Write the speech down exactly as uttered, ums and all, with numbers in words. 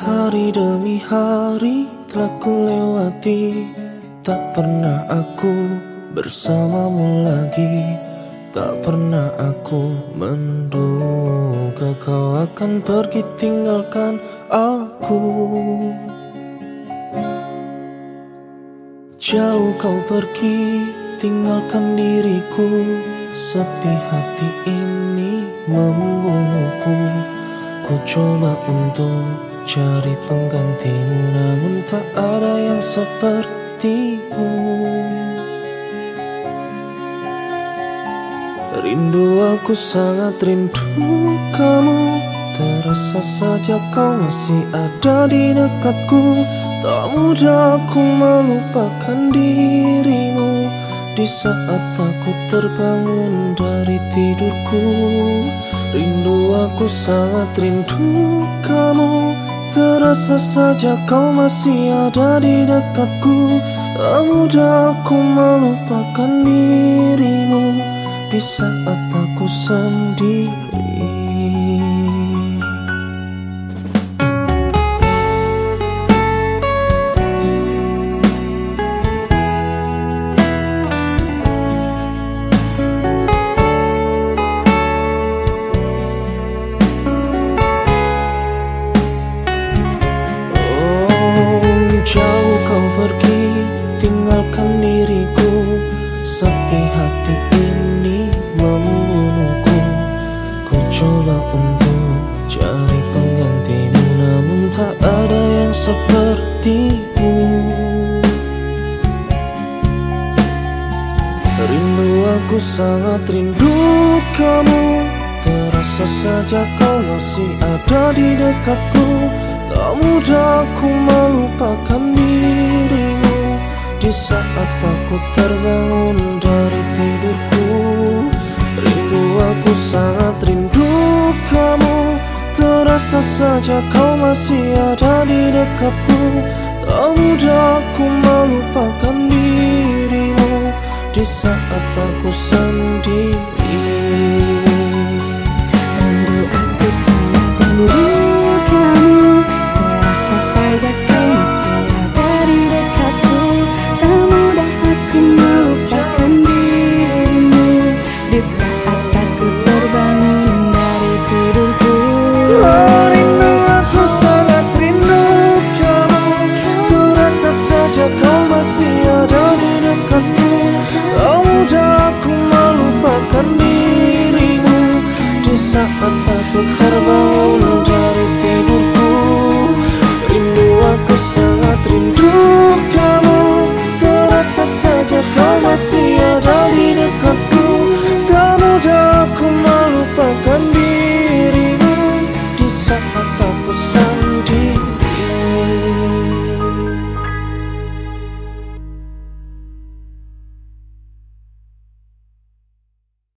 Hari demi hari telah ku lewati, tak pernah aku bersamamu lagi. Tak pernah aku menduga kau akan pergi tinggalkan aku. Jauh kau pergi tinggalkan diriku, sepi hati ini membunuhku. Ku coba untuk cari penggantimu, namun tak ada yang sepertimu. Rindu, aku sangat rindu kamu. Terasa saja kau masih ada di dekatku. Tak mudah aku melupakan dirimu di saat aku terbangun dari tidurku. Rindu, aku sangat rindu kamu. Terasa saja kau masih ada di dekatku. Tak mudah aku melupakan dirimu di saat aku sendiri. Jauh kau pergi tinggalkan diriku, sepi hati ini membunuhku. Ku coba untuk cari penggantimu, namun tak ada yang sepertimu. Rindu, aku sangat rindu kamu. Terasa saja kau masih ada di dekatku. Tak mudah aku melupakan dirimu di saat aku terbangun dari tidurku. Rindu, aku sangat rindu kamu. Terasa saja kau masih ada di dekatku. Tak mudah aku melupakan dirimu di saat aku sendiri.